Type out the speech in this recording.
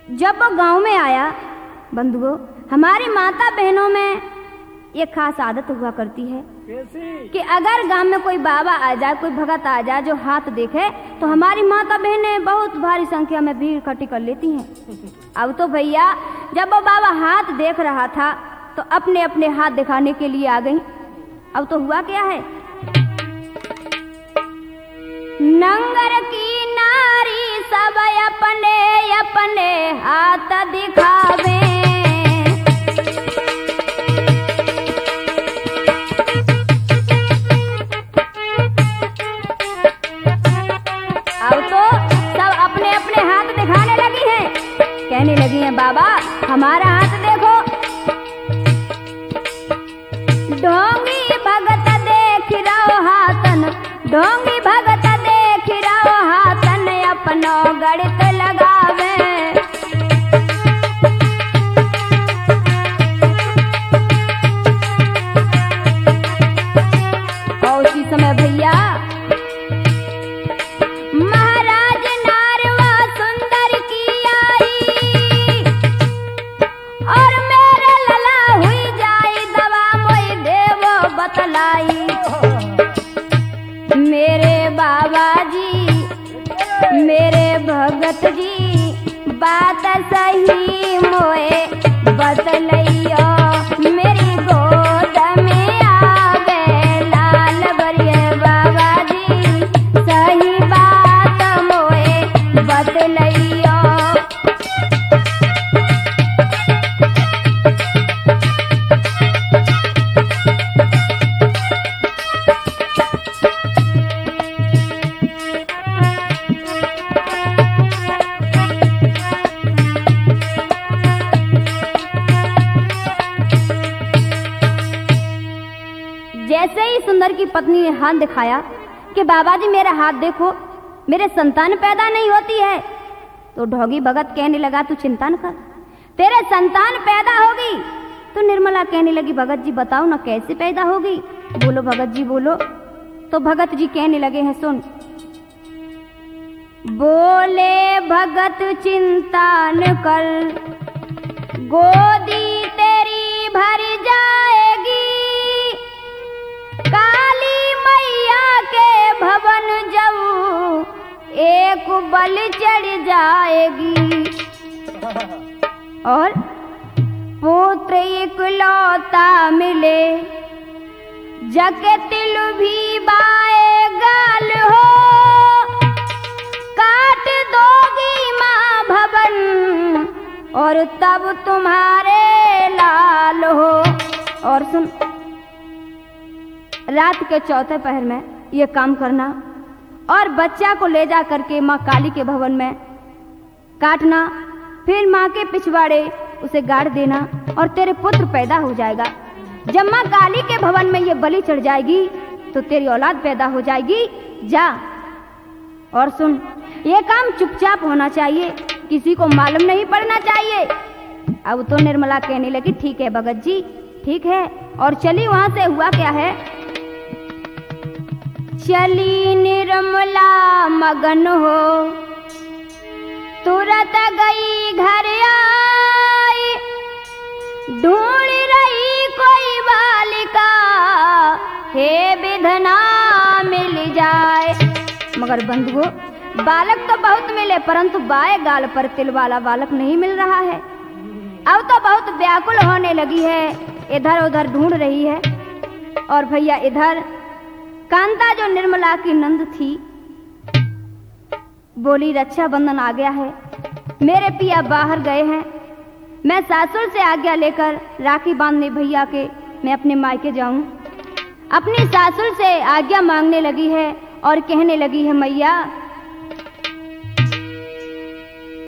जब वो गांव में आया बंधुओं, हमारी माता बहनों में एक खास आदत हुआ करती है कि अगर गांव में कोई बाबा आ जाए, कोई भगत आ जाए जो हाथ देखे, तो हमारी माता बहनें बहुत भारी संख्या में भीड़ इकट्ठी कर लेती हैं। अब तो भैया जब वो बाबा हाथ देख रहा था तो अपने अपने हाथ दिखाने के लिए आ गई। अब तो हुआ क्या है, नंगर की नारी सब अपने अपने हाथ दिखावे। अब तो सब अपने अपने हाथ दिखाने लगी हैं, कहने लगी हैं बाबा हमारा हाथ देखो। ढोंगी भगत देख रहो हाथन, ढोंगी भगत देख रहो हाथन, अपनो गणित लगावे। और उसी समय भैया महाराज नारवा सुंदर की आई, और मेरे लला हुई जाई दवा मोई देवो बतलाई। मेरे बाबा जी, मेरे भगत जी, बात सही मोए बतलैयो। मेरी गोद में आवे लाल बरिए बाबा जी, सही बात मोए बतलैयो। जैसे ही सुंदर की पत्नी ने हाथ दिखाया कि बाबा जी मेरा हाथ देखो, मेरे संतान पैदा नहीं होती है, तो ढोंगी भगत कहने लगा तू चिंता न कर, तेरे संतान पैदा होगी। तो निर्मला कहने लगी भगत जी बताओ ना कैसे पैदा होगी। बोलो भगत जी बोलो। तो भगत जी कहने लगे हैं सुन। बोले भगत चिंता न कर, गोदी तेरी भर जाएगी, काली मैया के भवन जाऊं एक बल चढ़ जाएगी, और पुत्र इकलौता मिले जके तिल भी बाए गाल हो, काट दोगी माँ भवन और तब तुम्हारे लाल हो। और सुन, रात के चौथे पहर में ये काम करना और बच्चा को ले जा करके माँ काली के भवन में काटना, फिर माँ के पिछवाड़े उसे गाड़ देना और तेरे पुत्र पैदा हो जाएगा। जब माँ काली के भवन में ये बलि चढ़ जाएगी तो तेरी औलाद पैदा हो जाएगी। जा। और सुन, ये काम चुपचाप होना चाहिए, किसी को मालूम नहीं पड़ना चाहिए। अब तो निर्मला कहने लगी ठीक है भगत जी ठीक है, और चली। वहां से हुआ क्या है, चली निर्मला मगन हो, तुरंत गई घर आई, ढूंढ रही कोई बालिका, हे विधना मिल जाए। मगर बंधुओं बालक तो बहुत मिले, परंतु बाएं गाल पर तिल वाला बालक नहीं मिल रहा है। अब तो बहुत व्याकुल होने लगी है, इधर उधर ढूंढ रही है। और भैया इधर कांता जो निर्मला की नंद थी बोली रक्षाबंधन आ गया है, मेरे पिया बाहर गए हैं, मैं सासुर से आज्ञा लेकर राखी बांधने भैया के मैं अपने मायके जाऊं। अपनी सासुर से आज्ञा मांगने लगी है और कहने लगी है मैया